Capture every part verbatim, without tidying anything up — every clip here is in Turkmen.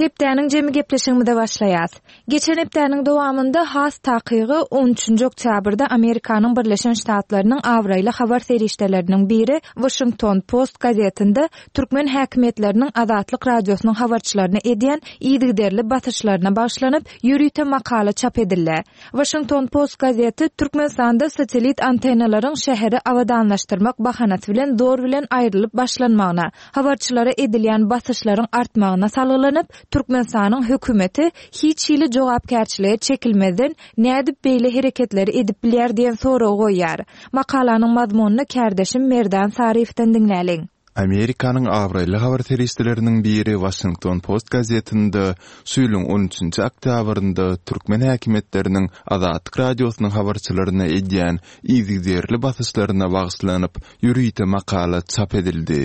Hepdäniň jemi gepleşigimizde başlaýas. Geçen hepdäniň dowamynda has takygy on üçünji oktýabrda Amerikanyň Birleşen Ştatlarynyň awraýly habar serişdeleriniň biri Washington Post gazetinde türkmen häkimetleriniň Azatlyk radiosynyň habarçylaryna edýän ýygyderli batyşlaryna başlanyp ýürüýte makala çap edildi. Washington Post gazeti Türkmenistanda satelit antennalaryň şäheri awadanlaşdyrmak bahanasy bilen dor bilen aýrylyp başlanmagyna, habarçylara edilýän batyşlaryň artmagyna salgylanyp Türkmenistanyň hökümeti hiç ýyly jogapkärçiligi çekilmeden nädip beýle hereketleri edip bilýär diýen soraw goýýar. Makalanyň mazmununu kärdeşim Merdan Sarifden dinläliň. Amerikanyň awraýly habar serişdeleriniň biri Washington Post gazetinde süýlüň on üçünji oktýabrynda türkmen häkimetleriniň Azatlyk radiosynyň habarçylaryna edýän ýygyderli batyşlaryna bagyşlanyp ýürüýte makala çap edildi.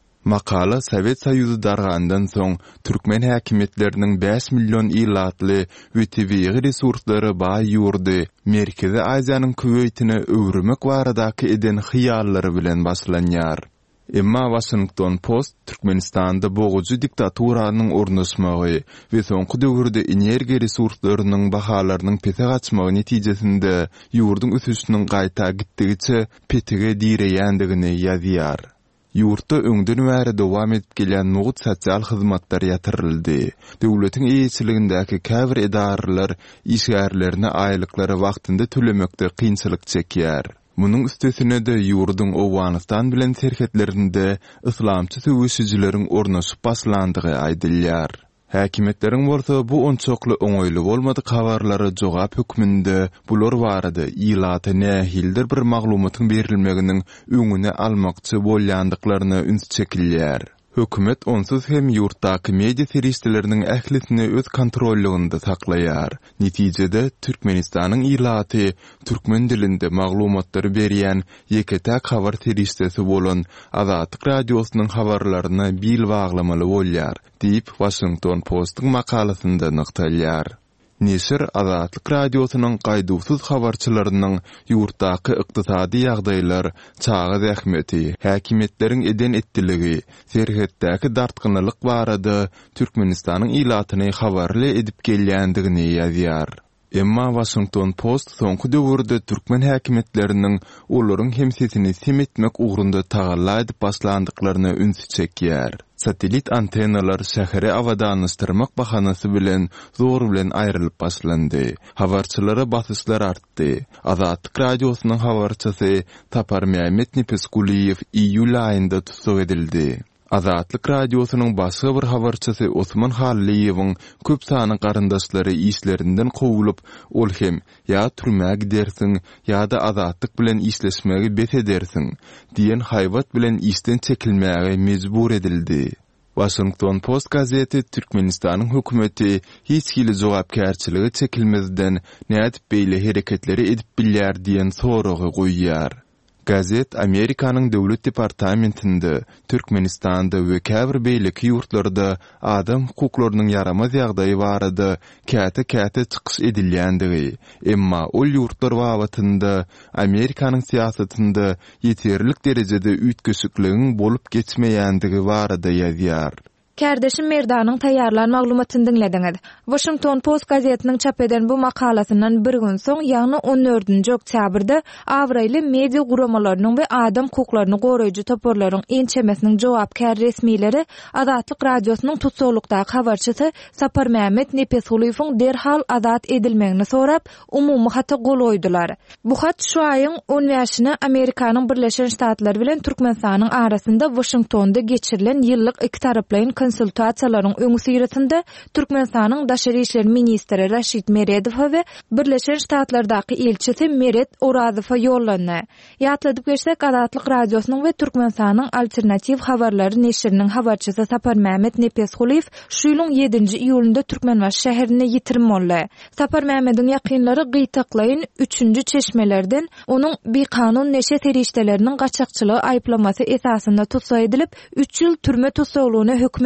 Makala Sovet Soýuzy dargandan soň türkmen häkimetleriniň beş million ýylatly we tebigy resurslary baý ýurdy, Merkezi Aziýanyň Kuweytine öwrümek baradaky eden hyýallary bilen başlanýar. Emma Washington Post Türkmenistanda boğucu diktaturanyň ornaşmagy we soňky döwürde energiýa resurslarynyň bahalarynyň pete gaçmagy netijesinde ýurdun üsüsiniň gaýta gitdigiçe petege direýändigini ýazýar. Yurtda öňden bäri dowam edip gelýän nugut sosial hyzmatlar ýatyryldy. Döwletiň eýçiligindäki käbir edaralar işgärlerini aýlyklary wagtynda tölemekde kynçylyk çekýär. Munyň üstesine de ýurdun Owganistan bilen serhetlerinde islamçy söwüşçileriň ornaşyp başlandygy aýdylýar. Häkimetleriň bolsa bu onçokly oňoýly bolmady habarlary jogap hökmünde bular barady ýylata nähildir bir maglumatyň berilmeginiň öňüne almakçy bolýandyklaryna üns çekilýär. Hökümet onsuz hem yurtdaky media serişdeleriniň ählisini öz kontrolliginde saklaýar. Netijede Türkmenistanyň ýylaty türkmen dilinde maglumatlary berýän ýeketäk habar serişdesi bolan Azatlyk radiosynyň habarlaryna bil baglamaly bolýar, diýip Washington Post'yň makalasynda nyktalýar. Neşir Azatlyk radiosynyň gaýdusuz habarçylarynyň ýurtdaky ykdysady ýagdaýlar, çagy zähmeti, häkimetleriň eden etdiligi, serhetdäki dartgynylyk barada Türkmenistanyň ýylatyny habarly edip gelýändigini ýazýar. Emma Washington Post soňky döwürde türkmen häkimetleriniň olaryň hemsesini semetmek ugrunda tagalla edip başlandyklaryny üns çekýär. Satelit antennalar şäheri awadanlaşdyrmak bahanasy bilen zor bilen aýrylyp başlandy. Habarçylara basyşlar artdy. Azatlyk radiosynyň habarçysy Tapar Mehmet Nepeskuliýew iýul aýynda tutsak edildi. Azatlyk radiosynyň başga bir habarçysy Osman Halliýewiň köp sany garyndaşlary işlerinden kowulup, ol hem ýa türmäge gidersiň ýa-da azatlyk bilen işleşmäge bet edersiň diýen haýbat bilen işden çekilmäge mejbur edildi. Washington Post gazeti Türkmenistanyň hökümeti hiç ýyly jogapkärçiligi çekilmezden nädip beýle hereketleri edip bilýär diýen soragy goýýar. Gazet Amerikanyň Döwlet Departamentinde Türkmenistanda we käbir beýleki ýurtlarda adam hukuklarynyň yaramaz ýagdaýy barada käte-käte çykyş edilýändigi, emma ol ýurtlar wagtynda Amerikanyň siýasatynda ýeterlik derejede üýtgeşikligiň bolup geçmeýändigi barada ýazýar. Kärdeşim Merdanyň taýýarlan maglumatyny dinlediňiz. Washington Post gazetiniň çap eden bu makalasyndan bir gün soň, ýagny on dördünji oktýabrda awraýly media guramalarynyň we adam hukuklaryny goraýjy toporlaryň ençemesiniň jogapkär resmileri Azatlyk radiosynyň tutsaglykdaky habarçysy Sapar Mehmet Nepeskuliýewiň derhal azat edilmegini sorap, umumy hata goloýdylar. Bu hat şu aýyň on beşine Amerikanyň Birleşen Ştatlary bilen Türkmenistanyň arasynda Washingtonda geçirilen ýyllyk iki taraplaryň konsultasiýalaryň öňü syrasynda Türkmenistanyň daşary işler ministri Raşid Meredow we Birleşen Ştatlardaky elçisi Meret Orazowa ýollandy. Ýatladyp geçsek, Azatlyk radiosynyň we Türkmenistanyň alternativ habarlary neşriniň habarçysy Sapar Mehmet Nepeskuliýew şu ýylyň ýedinji iýulynda Türkmenbaş şäherine ýitirim boldy. Sapar Mehmediň ýakynlary gytaklaýyn üçünji çeşmelerden onuň bekanun neşe serişdeleriniň gaçakçylygy aýplamasy esasynda tutsa edilip üç ýyl türme tutsaglygyna hökm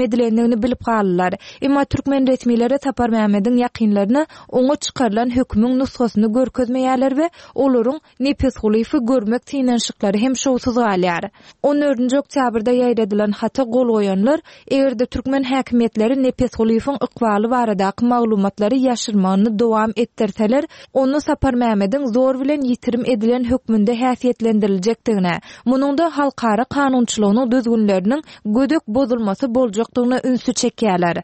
edilendigini bilip galdylar. Emma türkmen resmileri Sapar Mehmet'in ýakynlaryna oňa çykarylan hökümüň nusgasyny görkezmeýärler we olaryň nepes gulyfy görmek tiňenşiklary hem şowsuz galýar. on dördünji oktýabrda ýaýradylan hata gol goýanlar egerde türkmen häkimetleri nepes gulyfyň ykbaly baradaky maglumatlary ýaşyrmagyny dowam etdirseler, onu Sapar Mehmet'in zor bilen ýitirim edilen hökmünde häsiýetlendirilejekdigine, mununda halkara kanunçylygynyň düzgünleriniň gödök bozulmasy boljakdygyna ünsü çekýärler.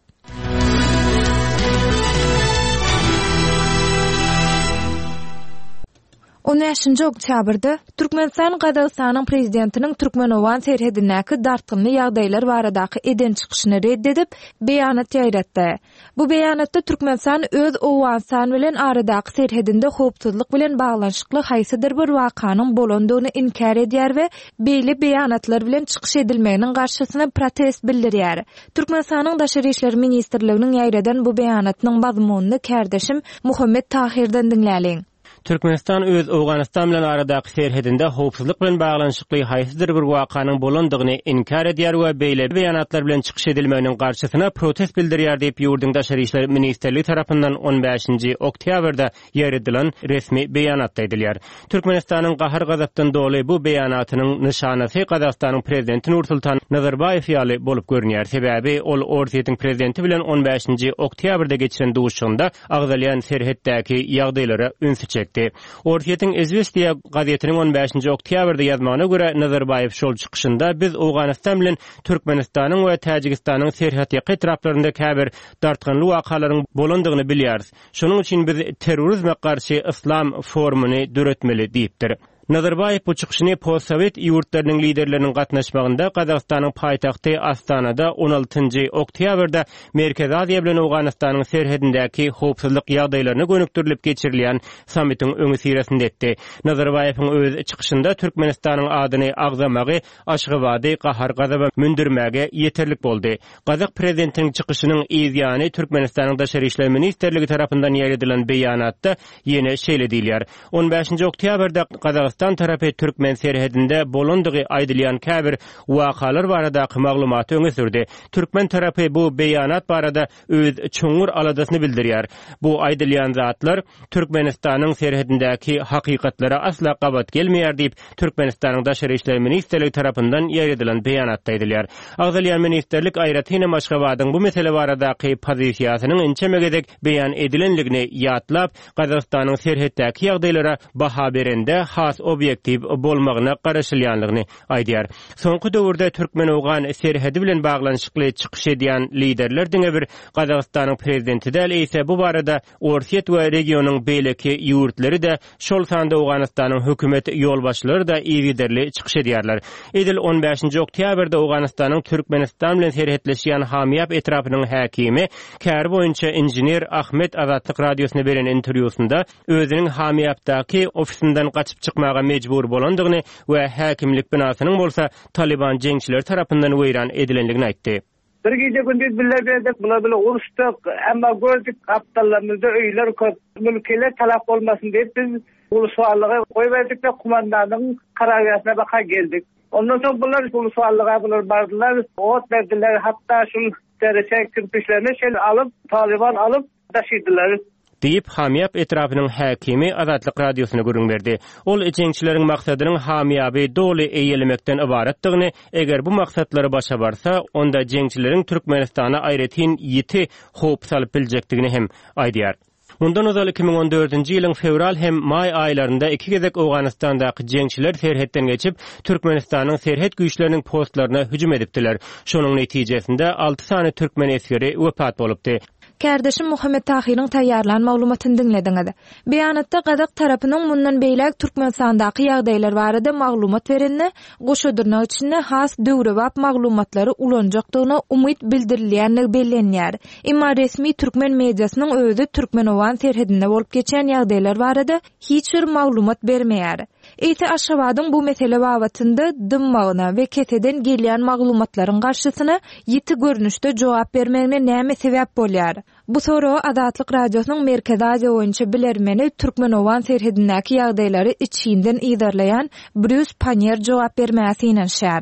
on beşinji oktýabrda Türkmenistan Gazagystanyň prezidentiniň Türkmenowan serhedindäki dartgynly ýagdaýlar baradaky eden çykyşyny reddedip beýanat ýaýratdy. Bu beýanatda Türkmenistan öz Owganistan bilen aradaky serhedinde howpsuzlyk bilen baglanşykly haýsydyr bir wakanyň bolandygyny inkar edýär we beýle beýanatlar bilen çykyş edilmeginiň garşysyna protest bildirýär. Türkmenistanyň Daşary işleri ministrliginiň ýaýradan bu beýanatynyň mazmunyny kärdeşim Muhammed Tahirden dinläliň. Türkmenistan öz Owganistan bilen aradaky serhedinde howpsuzlyk bilen baglanşykly haýsydyr bir wakanyň bolandygyny inkar edýär we beýle beýanatlar bilen çykyş edilmeginiň garşysyna protest bildirýär diýip ýurdun Daşary işleri ministrligi tarapyndan on beşinji oktýabrda ýarydylan resmi beýanatda edilýär. Türkmenistanyň gahar gazapdan doly bu beýanatynyň nyşanasy Gazagystanyň prezidenti Nursultan Nazarbayew ýaly bolup görünýär. Sebäbi ol Ortiýetiň prezidenti bilen on beşinji oktýabrda geçiren duşugynda agzalýan serhetdäki ýagdaýlara ünsü çekdi. Ortiýetiň Izvestiýa gazetiniň on beşinji oktýabrda ýazmagyna görä Nazarbayew şol çykyşynda biz Owganistan bilen Türkmenistanyň we Täjikistanyň serhat ýaky etraplarynda käbir dartgynly wakalaryň bolandygyny bilýäris. Şonuň üçin biz terrorizme garşy islam formuny düretmeli diýipdir. Nazarbayew bu çykyşyny post-sowet ýurtlarynyň liderleriniň gatnaşmagynda Gazagystanyň paýtagty Astanada on altynji oktýabrda Merkezi Aziýa bilen Owganistanyň serhedindäki howpsuzlyk ýagdaýlaryna gönükdirilip geçirilýän sammitiň öňü siresinde etdi. Nazarbayewiň öz çykyşynda Türkmenistanyň adyny agzamagy, aşgybady, gahar gazaba mündirmäge ýeterlik boldy. Gazak prezidentiniň çykyşynyň ýazyany Türkmenistanyň Daşary işleri ministrligi tarapyndan ýaýradylan beýanatda ýene şeýle diýilýär. on beşinji oktýabrda Gazak tarapy Türkmen serhedinde bolandygy aýdylýan käbir wakalar baradaky maglumaty öňe sürdi. Türkmen tarapy bu beýanat barada öz çoňur aladasyny bildirýär. Bu aýdylýan zatlar Türkmenistanyň serhedindäki hakykatlara asla gabat gelmeýär diýip Türkmenistanyň Daşary işleri ministrligi tarapyndan ýaýradylan beýanatda edilýär. Agzalýan ministrlik Aýratyny Maşgabadyň bu mesele baradaky pozisiýasynyň inçemegedek beýan edilenligini ýatlap, Gazagystanyň serhetdäki ýagdaýlara baha berende has objektiv bolmagyna garaşylýanlygyny aýdýar. Soňky döwürde Türkmen-Owgan serhedi bilen baglanşykly çykyş edýän liderler diňe bir Gazagystanyň prezidenti däl ise bu barada Ortiýet we regionyň beýleki ýurtlary da şol sanda Owganistanyň hökümet ýolbaşçylary da ýygyderli çykyş edýärler. Edil on beşinji oktýabrda Owganistanyň Türkmenistan bilen serhetleşýän Hamiyap etrapynyň häkimi kär boýunça inженер Ahmet Azatlyk radiosyna beren interwýusunda özüniň Hamiyapdaky ofisindan gaçyp çykmaga mejbur bolandygyny we häkimlik binasynyň bolsa Taliban jeňçileri tarapyndan weýran edilenligini aýtdy. Bir gece gündüz biller verdik, bula bile uruştuk, ama gördük kaptallarımızda öyler köp, mülkiler talak olmasın deyip biz ulusuallığa koy verdik de kumandanın karargahına baka geldik. Ondan sonra bunlar ulusuallığa bunlar bardılar, ot verdiler, hatta şunu derece kürpüşlerini şey alıp, Taliban alıp taşıydılar. Deyip Hamiyap etrafının häkimi Azatlyk radiosyna görüň berdi. Ol jeňçileriň maksadynyň Hamiyaby doly eýelemekden ibaretdigini, eger bu maksatlary başa barsa, onda jeňçileriň Türkmenistana aýratyn ýiti howp salyp biljekdigini hem aýdýar. Mundan ozal iki bin on dördünji ýylyň fevral hem may aýlarynda iki gezek Owganistandaky jeňçiler serhetden geçip Türkmenistanyň serhet güýçleriniň postlaryna hüjüm edipdiler. Şonuň netijesinde alty sany türkmen eskeri wepat bolupdy. Kardeşim Muhammed Tahir'in tayyarlan maglumatyny dinlediňiz. Beýanatda Gazak tarapynyň mundan beýlek Türkmenistandaky ýagdaýlar barada maglumat berenine, goşadyrnak içinde has döwrewap maglumatlary ulanjakdygyna umyt bildirilýänligi bellenýär. Emma resmi türkmen mediasynyň özü Türkmenowan serhedinde bolup geçen ýagdaýlar barada hiç bir maglumat bermeýär. Eýse Aşgabadyň bu mesele babatynda dymmagyna we keteden gelýän maglumatlaryň garşysyna ýiti görnüşde jogap bermegine näme sebäp bolýar? Bu soru Azatlyk radiosynyň Merkezi Aziýa boýunça bilermeni Türkmenowan serhedindäki ýagdaýlary içinden ýydarlayan Bruce Panier jogap bermäsi inen şär.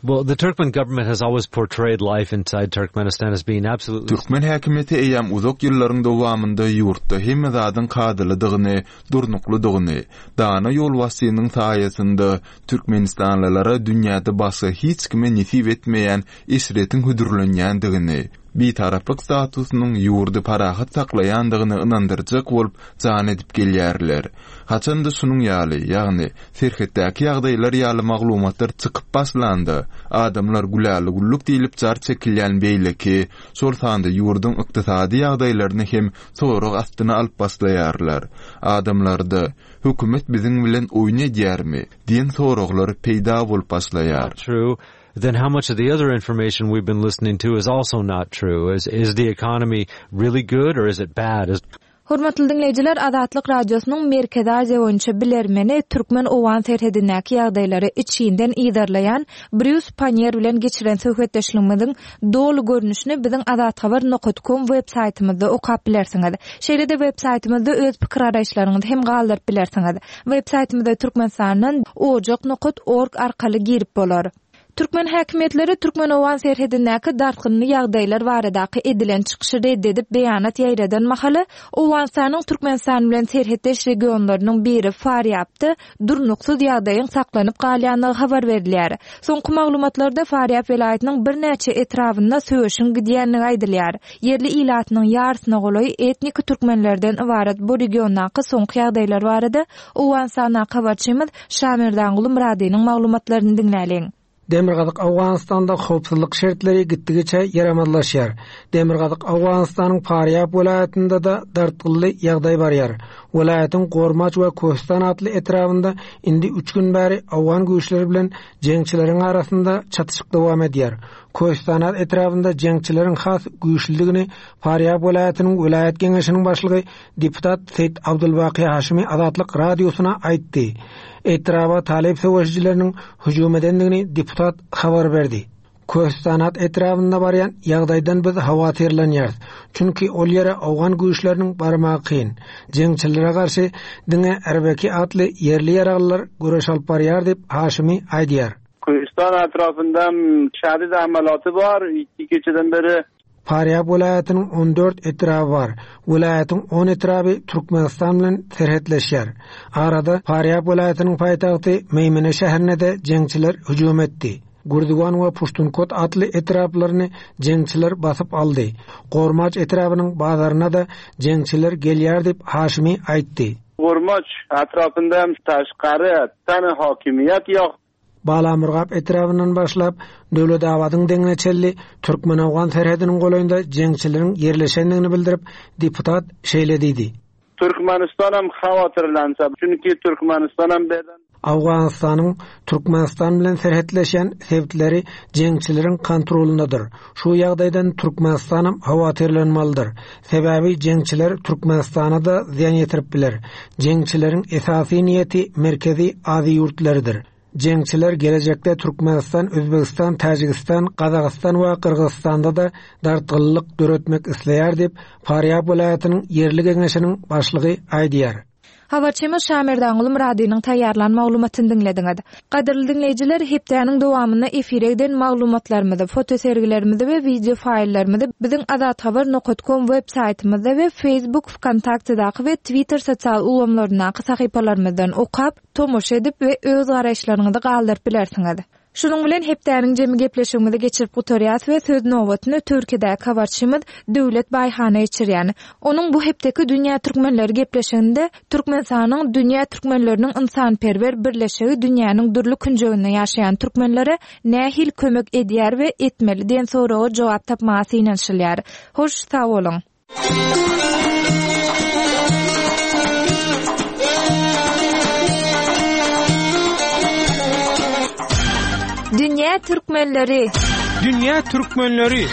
Well, the Turkmen government has always portrayed life inside Turkmenistan as being absolutely... Türkmen häkimeti eýam uzak ýyllaryň dowamynda ýurtda hemme zadyň kadylydygyny, durnukludygyny, dana ýol wasynyň saýasynda Türkmenistanlylara dünýäde başga hiç kime nisip etmeýän isretiň hüdürlenýändigini, bir taraplyk statusynyň ýurdy parahat saklaýandygyny ynandyrjak bolup jan edip gelýärler. Haçanda sunuň ýaly, ýagny serhetdäki ýagdaýlar ýaly maglumatlar çykyp başlandy. Adamlar güläli gulluk diýilip jar çekilýän beýleki, şol sanda ýurdyň ykdysady ýagdaýlaryny hem sorag astyna alyp başlaýarlar. Adamlarda hökümet biziň bilen oýna edýärmi diýen soraglar peýda bolup başlaýar. True. Then how much of the other information we've been listening to is also not true? Is is the economy really good or is it bad? Is Hormatly dinleyijiler, Azatlyk radiosynyň Merkezi Aziýa boýunça bilermeni Türkmen owan serhedindäki ýagdaýlary içinden iýdarlaýan Bruce Panier bilen geçiren söhbetdeşligimiziň dolu görnüşini biziň azat habar nokta com web saýtymyzda okap bilersiňiz. Şeýle-de web saýtymyzda öz pikir araýşlaryňyzy hem galdyryp bilersiňiz. Web saýtymyzda türkmenistanyň ojak nokta org arkaly girip bolar. Türkmen häkimetleri Türkmen owan serhedindäki darkynly ýagdaýlar baradaky edilen çykyşy reddedip beýanat ýaýradan mahaly Owganstanyň Türkmenistan bilen serhetdeş regionlarynyň biri Faryapda durnuksuz ýagdaýyň saklanyp galýanlygy habar berilýär. Soňky maglumatlarda Faryap welaýatynyň bir näçe etrafynda söýüşiň gidýänligi aýdylýar. Yerli ilatynyň ýarsyna golaý etnik türkmenlerden ibaret bu regiondaky soňky ýagdaýlar barada Owganstanyň habarçymyz Şamir Dangly Muradynyň maglumatlaryny dinläliň. Demirgazyk Awganistanda howpsuzlyk şertleri gitdigiçe ýaramadlaşýar. Demirgazyk Awganistanyň Faryap welaýatynda da dartgylly ýagdaý barýar. Welaýatyň Gormaç we Köstan atly etrafynda indi üç gün bäri Awgan güýçleri bilen jeňçileriň arasynda çatışyk dowam edýär. Köstan etrafynda jeňçileriň has güýçliligini Faryap welaýatynyň welaýat geňeşiniň başlygy deputat Seyit Abdulbaqy Haşimi Azatlyk radiosyna aýtdy. Etrafa talep söwüşçileriniň hüjüm edendigini deputat habar berdi. Köstanat etrafynda barýan ýagdaýdan biz hawatyrlanýarys. Çünki ol ýere Awgan güýçleriniň barmagy kyn. Jeňçilere garşy diňe erbeki atly yerli ýaraglylar göreş alyp barýar diýip Haşimi aýdýar. Köstan etrafynda şädid amalaty bar. iki geçeden beri Faryap welaýatynyň on dört etrafy bar. Welaýatyň on etrafy Türkmenistan bilen serhetleşýär. Arada Faryap welaýatynyň paýtagty Meýmene şäherine de jeňçiler hüjüm etdi. Gurdugan we Puştunkot atly etraflaryny jeňçiler basyp aldy. Gormaç etrafynyň bazaryna da jeňçiler gelýär diýip Haşimi aýtdy. Gormaç etrafynda taşgary tany hakimiýet ýok. Balamurgap etrafından başlap döwlet awadyň deňeçelli Türkmen Awgan serhediniň golaýynda jeňçileriň yerleşendigini bildirip deputat şeýlediydi. Türkmenistan hem hawatyrlansa, çünki Türkmenistan hem beden Awganistanyň Türkmenistan bilen serhetleşen sebitleri jeňçileriň kontrolundadyr. Şu ýagdaýdan Türkmenistan hem hawatyrlanmalydyr. Sebäbi jeňçiler Türkmenistana da ziýan ýetirip biler. Jeňçileriň esasy niýeti merkezi Aziýa ýurtlarydyr. Jeňçiler gelejekde Türkmenistan, Özbekistan, Tajikistan, Kazakistan we Kyrgyzstanda da dartgyllyk döretmek isleýär diýip Faryap welaýatynyň yerli geňeşiniň başlygy aýdýar. Habarçymyz Şamir Dangly Muradynyň taýýarlan maglumatyny dinlediňiz. Gaderli dinleyijiler, hepdäniň dowamyna efire giden maglumatlarymyzy, foto sergilerimizi we video faýllarymyzy biziň azat habar nokta com web saýtymyzda we Facebook, Kontaktdaky we Twitter sosial ulamlarynaky sahypalarymyzdan okap, tomoş edip we öz garaýşlaryňyzy galdyryp bilersiňiz. Şunun bilen hepdäniň jemi gepleşigimizi geçirip gutarýas we söz nowatyny Türkiýedäki habarçymyz Döwlet Baýhana içirýän. Onuň bu hepdeki dünýä türkmenleri gepleşiginde Türkmenistanyň dünýä türkmenleriniň ynsanperwer birleşigi dünýäniň dürli künjeginde ýaşaýan türkmenlere nähil kömek edýär we etmeli diýen soraga jogap tapmasy inanşylýar. Hoş sag bolun. Dünya Türkmenleri. Dünya Türkmenleri.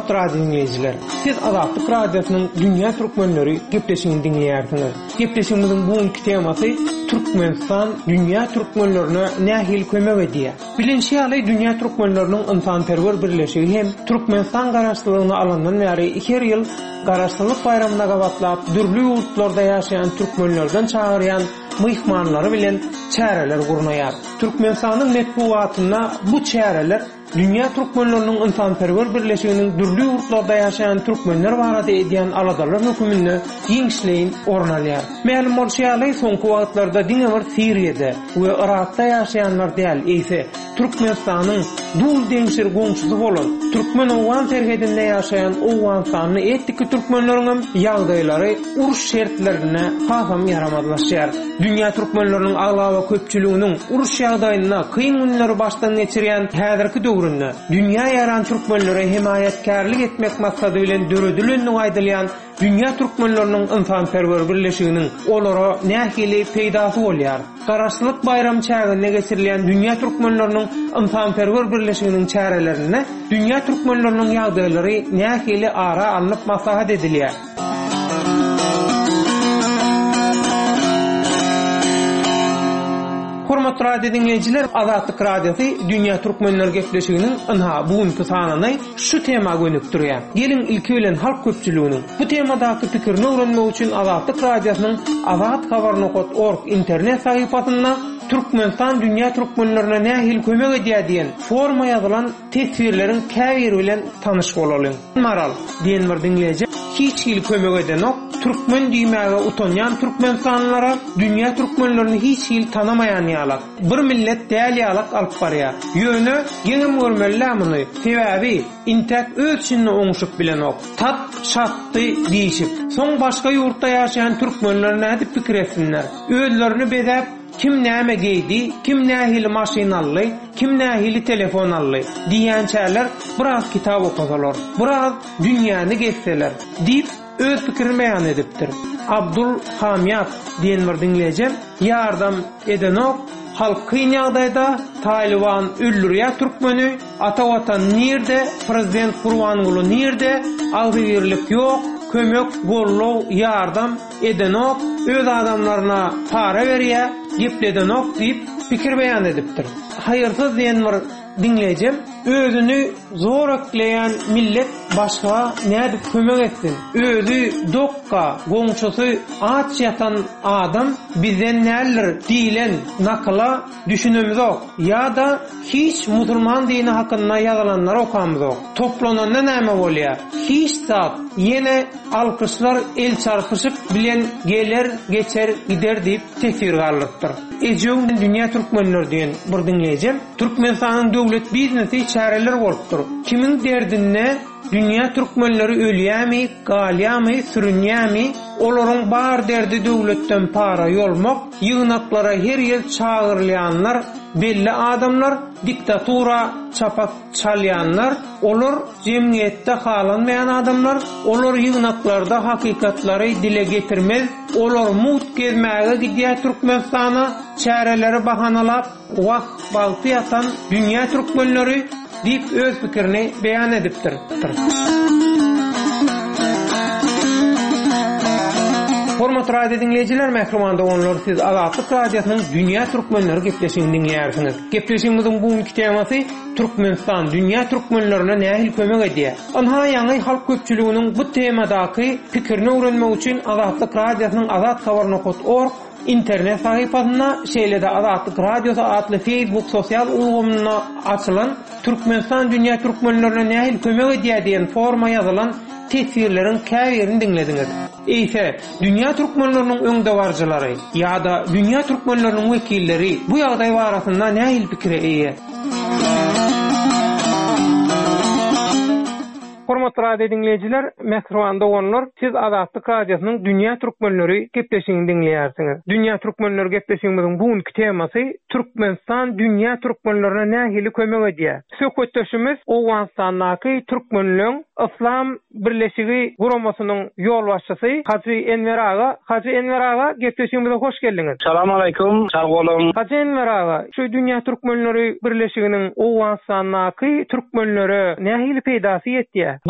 Hormatly radio dinleyijiler, siz Azatlyk radiosynyň Dünýä türkmenleri gepleşigini dinleýärsiňiz. Gepleşigimiziň bugunky temasy Türkmenistan dünýä türkmenlerine nähil kömek edýär. Bilinçli ýaly dünýä türkmenleriniň ynsanperwer birleşigi hem Türkmenistan garaşdyrylygyny alandan bäri iki ýyl garaşdyrylyk bayramyna gabatlap dürli ýurtlarda ýaşaýan türkmenlerden çağırýan myhmanlary bilen çäreler gurnaýar. Türkmenistanyň medeniýetine bu çäreler Dünya Türkmenlerinin ynsanperwer birleşiginiň dürli ýurtlarda ýaşaýan türkmenler barada edýän aladalar hökümini giňişleýin ornalýar. Ma'lum bolýarly, soňky wagtlarda diňe Siriýede we Irakda ýaşaýanlar däl, eýse Türkmenistanyň dul deňşir goňşusy bolan Türkmen owgan terhedinde ýaşaýan owganstanyny etdiki türkmenleriň ýagdaýlary uruş şertlerine hasam ýaramadlaşýar. Dünya Türkmenleriniň aglawa köpçüliginiň uruş ýagdaýyna kıyın günleri başdan geçirýän häzirki döwründe dünýä ýaran türkmenlere himayetkarlyk etmek maksady bilen döredilen aýdylýan Dünya Türkmenleriniň ynsanperwer birleşiginiň olara nähili peýdasy bolýar. Garaşdyrylyk bayram çägine geçirilýän Dünya Türkmenleriniň ynsanperwer birleşiginiň çärelerine Dünya Türkmenleriniň ýagdaýlary nähili ara alınıp maslahat edilýär. Hormatly radio dinleyijiler, Azatlyk radiosy Dünýä türkmenleri gepleşiginiň ynha bugunky sanyny şu tema gönükdirýär. Gelin ilki bilen halk köpçüliginiň bu temadaky pikirini öwrenmek üçin Azatlyk radiosynyň azat habar nokta org internet sahypasyna Türkmenistan dünýä türkmenlerine nähil kömek edýär diýen forma ýazylan tesvirleriň käbir bilen tanyş bolalım. Maral diýen bir dinleýiji hiç hil kömek edenok Türkmen diýmäge utanýan türkmenstanlara dünýä türkmenlerini hiç hil tanamayan ýalak bir millet däl ýalak alyp barýar. Ýöne geňem görmellämini sebäbi intek ölçünni oňuşyp bilenok tat şatdy diýişip soň başga ýurtda ýaşaýan türkmenler näde pikir etsinler. Özlerini bedäp kim näme geydi, kim nähili maşinaly, kim nähili telefon ally diýençäler biraz kitap okusalar, biraz dünýäni gezseler diýip öz pikirini beýan edipdir. Abdul Hamiyat diýen bir dinleýiji ýardam edenok halk kyn ýagdaýda Taliban öldürýär türkmeni, ata watan nirde, prezident Gurbanguly nirde, agzybirlik ýok, kömek, gollaw, ýardam edenok öz adamlaryna para berýär, gepledenok diýip pikir beýan edipdir. Haýyrsyz diýen bir dinleýiji özüni zor ekleýän millet başga näde kömek etsin? Özü dokka, goňşusy aç ýatan adam bizden näler diýilen nakla düşünemizok. Ýa-da hiç musulman dini hakynda ýazylanlar okamyzok. Toplananda näme bolýar? Hiç zat ýene alkışlar el çarpyşyp bilen geler, geçer, gider diýip tesir garlypdyr. Ejeň dünýä türkmenleri diýen bir dinleýiji Türkmenistanyň döwlet biznesi çäreler bolupdyr. Kimin derdinde dünýä türkmenleri ölýärmi, galýarmy, sürünýärmi? Olaryň bar derdi döwletden para ýolmak, ýygnaklara her ýyl çağırylýanlar, belli adamlar, diktatura çapak çalýanlar, olar jemgyýetde halanmayan adamlar, olar ýygnaklarda hakykatları dile getirmez, olar mut gezmäge gidýär Türkmenistana, çäreleri bahanalap, wagt bagty ýatan dünýä türkmenleri diýip öz pikirini beýan edipdir. Hormatly radio dinleyijiler, mährimanda onlar siz Azatlyk radiosynyň Dünýä türkmenleri gepleşigini dinleýärsiňiz. Gepleşigimiziň bugunky temasy Türkmenistan dünýä türkmenlerine nähil kömek edýär. Onha ýaňy halk köpçüliginiň bu temadaky pikirini öwrenmek üçin Azatlyk radiosynyň azat habar nokta org internet sahypasyna şeýle-de Azatlyk radiosu adly Facebook sosial ulgamyna açylan Türkmenistan dünýä türkmenlerine nähil kömek edýär diýen forma ýazylan tesvirleriň käbirini dinlediňiz. Eýse, dünýä türkmenleriniň öňde barjylary ýa-da dünýä türkmenleriniň wekilleri bu ýagdaý barasynda nähil pikire eýe? Hormatly radio dinleyijiler, mährimanda olanlar, siz Azatlyk radiosynyň Dünýä türkmenleri gepleşigini dinleýärsiňiz. Dünýä türkmenleri gepleşigimiziň bugunky temasy Türkmenistan dünýä türkmenlerine nähili kömek edýär. Söhbetdeşimiz Owganstandaky türkmenliň İslam birleşigi guramasynyň ýol başçysy Haji Enver aga. Haji Enver aga, gepleşigimize hoş geldiňiz. Assalamu alaykum, sag bolun. Haji Enver aga, şu Dünýä türkmenleri birleşiginiň Owganstandaky türkmenlere nähili peýdasy ýetdi? Bu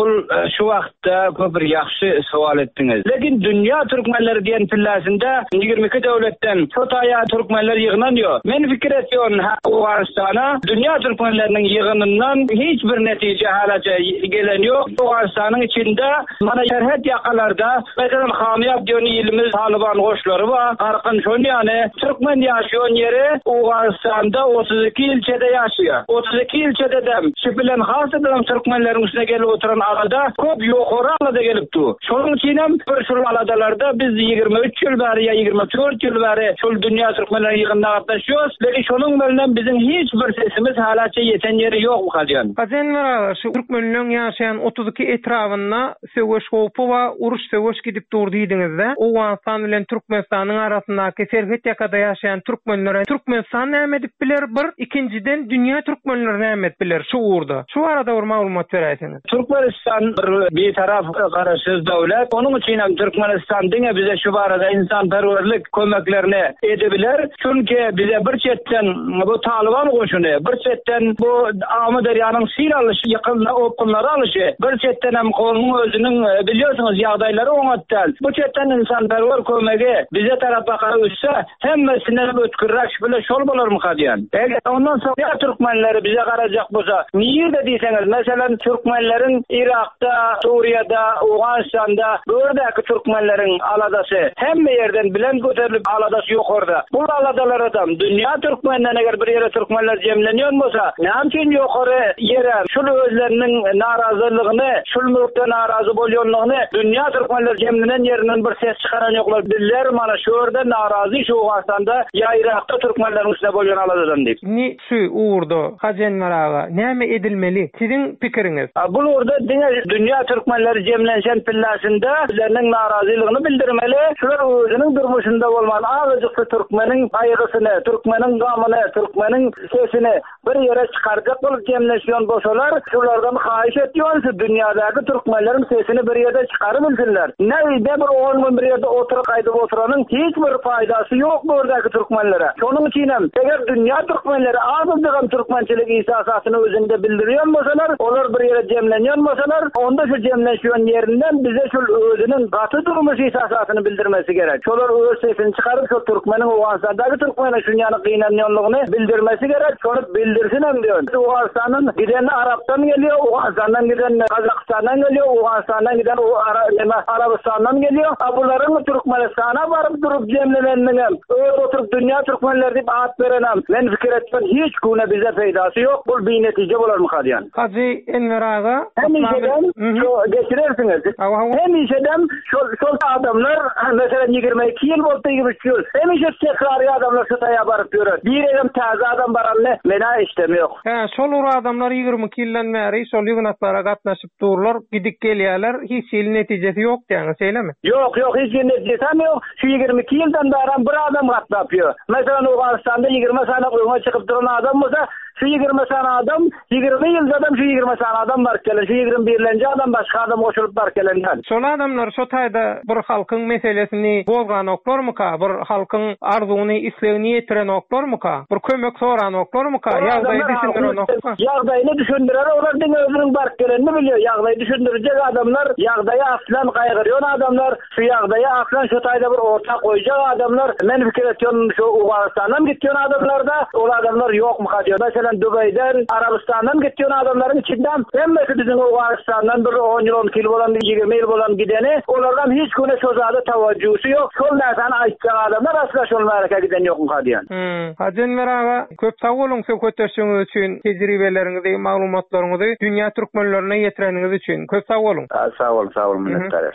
bul şu wagtda köpür ýaxşy sowal etdiňiz. Lekin dünýä türkmenleri diýen pilläsinde ýygrimi iki döwletden Şotaýa türkmenler ýygynanýar. Men pikir etýän Awganystana dünýä türkmenleriniň ýygynyndan hiç bir netije halaça gelen ýok. Awganystanyň içinde mana şerhet ýakalarda mesela Hamiyap diýen ýylymyz Taliban goşlary bar. Arqan şonu ýany türkmen ýaşaýan ýeri Awganystanda otuz iki ilçede ýaşaýar. otuz iki ilçede de şu bilen hasıdan türkmenlerin üstüne gelip oturan arada köp ýokary alada gelipdi. Şonuň üçin hem bir şol aladalarda biz ýygrimi üç ýyl bäri ýa ýygrimi dört ýyl bäri şol dünýä türkmenleri ýygynyna gatnaşýarys. Lekin şonuň bilen bizim hiç bir sesimiz halaça ýeten ýeri ýok bu hadyan. Hazen var şu türkmenlerin ýaşaýan otuz iki etrawyna söwüş gowy we uruş söwüş gidip durdy diýdiňizde Awganistan bilen Türkmenistanyň arasyndaky serhet ýakada ýaşaýan türkmenlere Türkmenistan näme edip biler bir, ikinciden dünýä türkmenleri näme edip biler şu urda. Şu arada bir maglumat beräýsiňiz. Türkmenistan bir taraf garaşsyz döwlet. Onuň üçin hem Türkmenistan diňe bize şu barada insanperwerlik kömeklerini edebiler. Çünki bize bir çetten bu Taliban goşuny, bir çetten bu Amy derýanyň sil alyşy, ýakynda opkunlary alyşy, bir çetten hem golunyň özüniň bilýärsiňiz ýagdaýlary oňatdan. Bu çetten insanperwer kömegi bize tarapy garaşsa hemmesinden ötkürräk bile şol bolarmy hadyan. Eger ondan soňra türkmenleri bize garajak bolsa, niýe de diýseňiz, meselem türkmenlerin Irakda, Suriýada, Awganystanda, böwerdäki türkmenlerin aladasy hemme ýerden bilen göterilip aladasy ýokarda. Bu aladalar adam dünýä türkmenlerine eger bir ýere türkmenler jemlenýän bolsa, näçe ýokary ýere şol özleriniň narazylygyny, şol mülkde narazy bolýanlygyny dünýä türkmenler jemlenen ýerinden bir ses çykaran ýoklar. Diller mana şu ýerde narazy şu Awganystanda ýa Irakda türkmenlerin üstüne bolýan aladadan diýip. Ni şu urda hajen maraga näme edilmeli? Siziň pikiriňiz? Bu urda dünýä türkmenleri jemlenşen pilläsinde özleriniň narazylygyny bildirmeli. Şular özüniň durmuşynda bolman azajykly türkmeniň aýygysyny, türkmeniň gamyny, türkmeniň sesini bir ýere çykarjak bolup jemlenşýän bolsalar, şulardan haýyş etýän dünýädäki türkmenleriň sesini bir ýerde çykaryp bilsinler. Näde bir on gün bir ýerde oturup gaýdyp oturanyň hiç bir faýdasy ýok bu ýerdäki türkmenlere. Şonuň üçin hem eger dünýä türkmenleri azajyk türkmençilik ihsasasyny özünde bildirýän bolsalar, olar bir ýere jemlenýän bolsalar, onda şu jemlenşýän ýerinden bize şu özüniň gaty durmuş ihsasasyny bildirmesi gerek. Şolar öz sesini çykaryp şu türkmeniň Awganystandaky türkmene şunýany gynanýanlygyny bildirmesi gerek. Şonu bildirsin hem diýen. Awganystanyň giden Arapdan gelýär, Awganystandan giden Kazakistandan gelýär, Awganystandan giden Arabistandan gelýär. Abularyň Türkmenistana baryp durup jemlenenliňe öz oturup dünýä türkmenleri diýip at berenem. Men fikir etdim hiç güne bize faydasy ýok. Bu bir netije bolarmy hadyan? Hazy Enveraga hemişeden şu geçirersiňiz. Hemişeden şu şu adamlar mesela ýygrimi iki ýyl boldy ýyl. Hemişe tekrary adamlar şu taýa baryp ýörer. Bir hem täze adam baranly mena işlemi ýok. Ha, şol ura adamlar ýygrimi iki ýyldan bäri şol ýygnatlara gatnaşyp durlar, gidip gelýärler, hiç ýyl netijesi ýok diýäňiz, eýlemi? Ýok, ýok, hiç netijesi ýok. Şu ýygrimi iki ýyldan bäri bir adam gatnapýar. Mesela Awganystanda ýygrimi sana goýma çykyp duran adam bolsa, şu ýygrimi sana adam, ýygrimi ýyl adam şu ýygrimi sana adam bar kelen, şu ýygrimi birlenji adam başga adam goşulyp bar kelenden. Şol adamlar şu taýda bir halkyň meselesini bozgan oklarmyka, bir halkyň arzuwyny, islegini ýetiren oklarmyka, bir kömek soran oklarmyka, ýagdaýy düşündiren oklarmyka? Ýagdaýyny düşündiren olar diňe özüniň bar kelenini bilýär. Ýagdaýy düşündirjek adamlar, ýagdaýy aslan gaýgyrýan adamlar, şu ýagdaýy aslan şu taýda bir orta goýjak adamlar. Men fikir etýän şu Awganystandan gitýän adamlarda ol adamlar ýokmy hadýar? Mesela Dubay'dan, Arabistan'dan gitýän adamlaryň içinden hemmesi bizim Awganystandan bir on ýyl on iki ýyl bolan, ýygrimi ýyl bolan gideni, olardan hiç güne sözade tawajjusy ýok. Şol näsany aýtjak adamlar asla şol mereke giden ýokmy hadýan. Hmm. Hajen meraga köp sag boluň söhbetleşiňiz üçin, tejribeleriňizi, maglumatlaryňyzy dünýä türkmenlerine ýetireniňiz üçin köp sag boluň. Sag bol, sag bol, minnetdar.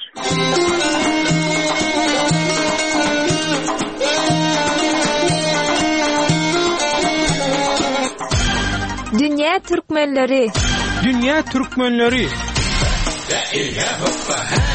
Dünýä türkmenleri. Dünýä türkmenleri.